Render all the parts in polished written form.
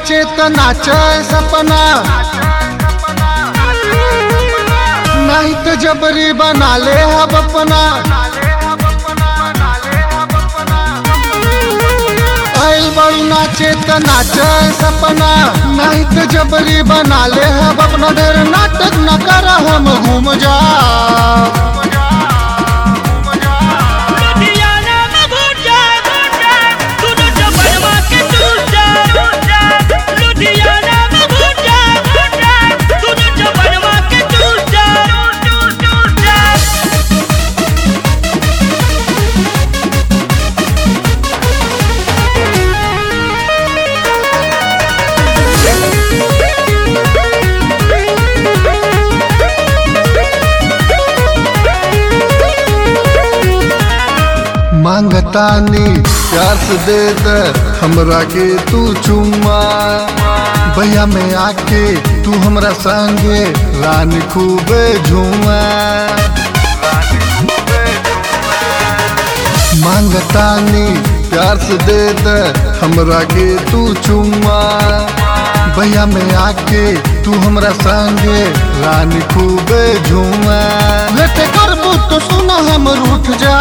नाचे त नाचे सपना, नहीं तो जबरी बना ले हब अपना। आइल बड़ू नाचे त नाचे सपना, नहीं तो जबरी बना ले हब अपना। ढेर नाटक न कर हम घूम जा। मांगतानी प्यार से दे दे हमरा के तू चुम्मा। भैया में आके तू हमरा संगे रानी खूबे झूमा। मांगतानी प्यार से दे दे हमरा के तू चुम्मा। भैया में आके तू हमरा संगे रानी खूबे झूमा। लेटे करबू तो सुना हम रूठ जा।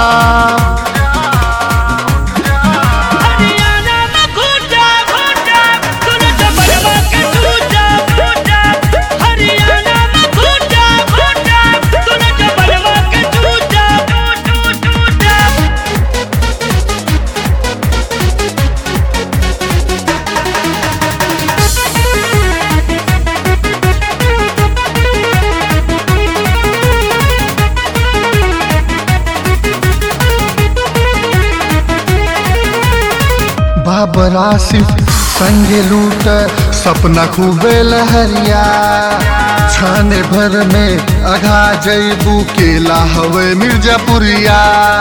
बाबर आसिफ संगे लूट सपना खूबे लहरिया। छाने भर में अघा जैबू केला हवे मिर्जापुरिया।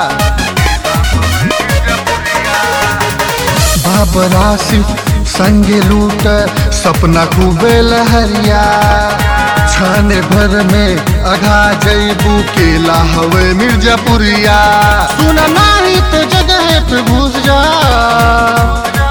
बाबर आसिफ संगे लूट सपना खूबे लहरिया। छाने भर में अघा जैबू केला हवे मिर्जापुरिया। सुना नहीं तो जगह पे घुस जा।